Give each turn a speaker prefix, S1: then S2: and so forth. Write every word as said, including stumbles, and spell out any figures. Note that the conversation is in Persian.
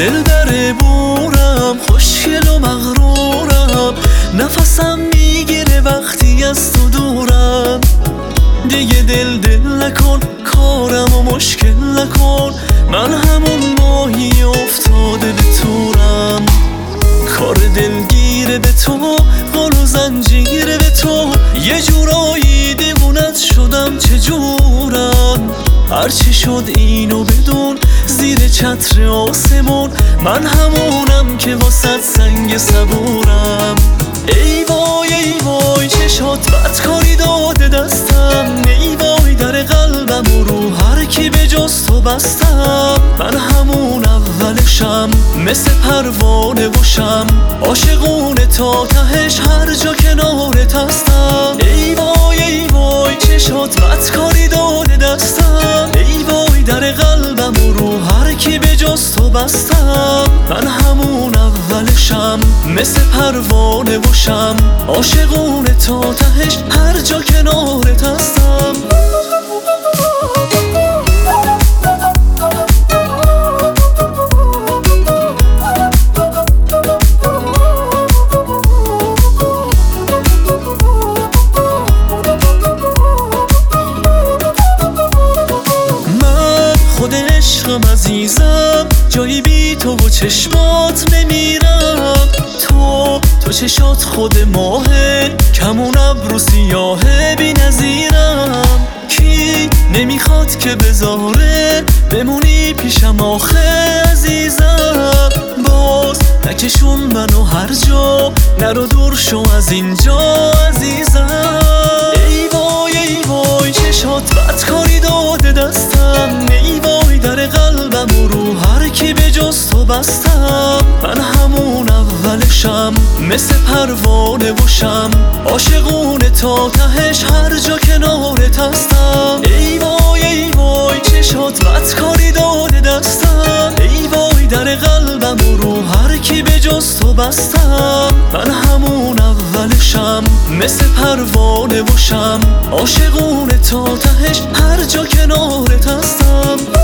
S1: دل در بورم، خوشگل و مغرورم، نفسم میگیره وقتی از تو دورم. دیگه دل دل نکن، کارم و مشکل نکن، من همون ماهی افتاده به تورم. کار دلگیره به تو، قل و زنجیره به تو، یه جورایی دیوونت شدم چجورم. هرچی شد اینو بدون، زیر چتر آسمون من همونم که واسه سنگ صبورم. ای وای ای وای چشات بدکاری داده دستم، ای وای در قلبم و رو هر کی به جز تو بستم. من همون اولشم، مثل پروانه باشم، عاشقونه تا تهش هر جا کنارت هستم. ای وای ای وای چشات بدکاری داده دستم، ای وای در قلبم و رو هر کی به جز تو بستم. من همون اولشم، مثل پروانه باشم، عاشقونه تا تهش هر جا کنارت هستم. خود عشقم عزیزم، جایی بی تو و چشمات نمیرم. تو تو چشات خود ماهه، کمون ابرو سیاهه بی نظیرم. کی نمیخواد که بذاره بمونی پیشم آخه عزیزم. باز نکشون منو هر جا، نرو دور شو از اینجا عزیزم. ای وای ای وای چشات بدکاری داده دستم، ای وای در قلبم و رو هر کی به جز تو بستم. من همون اولشم، مثل پروانه باشم، عاشقونه تا تهش هر جا کنارت هستم. ای وای ای وای چشات بدکاری داده دستم، ای وای در قلبم و رو هر کی به جز تو بستم. من همون اولشم، مثل پروانه باشم، عاشقونه تا تهش هر جا کنارت هستم.